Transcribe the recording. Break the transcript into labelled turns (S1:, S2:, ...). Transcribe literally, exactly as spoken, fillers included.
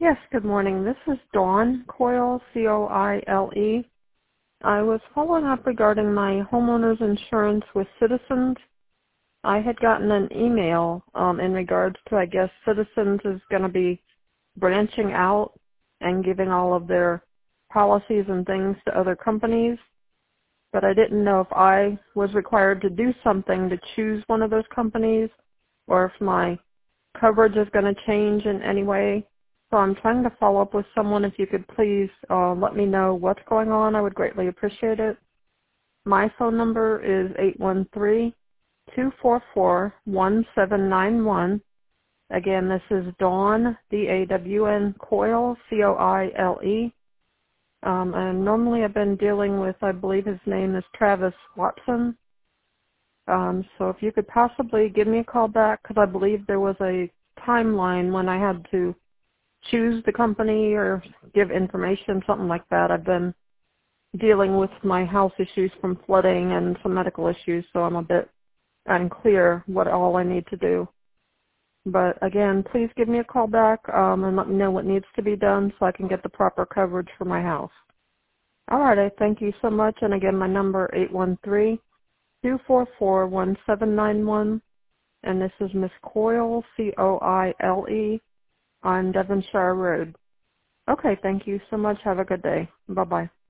S1: Yes, good morning. This is Dawn Coyle, C O I L E. I was following up regarding my homeowner's insurance with Citizens. I had gotten an email um, in regards to, I guess, Citizens is going to be branching out and giving all of their policies and things to other companies, but I didn't know if I was required to do something to choose one of those companies or if my coverage is going to change in any way. So I'm trying to follow up with someone. If you could please uh, let me know what's going on, I would greatly appreciate it. My phone number is eight one three, two four four, one seven nine one. Again, this is Dawn, D A W N, Coyle, C O I L E. Um, and normally I've been dealing with, I believe his name is Travis Watson. Um, so if you could possibly give me a call back, because I believe there was a timeline when I had to choose the company or give information, something like that. I've been dealing with my house issues from flooding and some medical issues, so I'm a bit unclear what all I need to do. But again, please give me a call back um, and let me know what needs to be done so I can get the proper coverage for my house. All right, I thank you so much. And again, my number eight one three, two four four, one seven nine one. And this is Miss Coyle, C O I L E, on Devonshire Road. Okay, thank you so much. Have a good day. Bye-bye.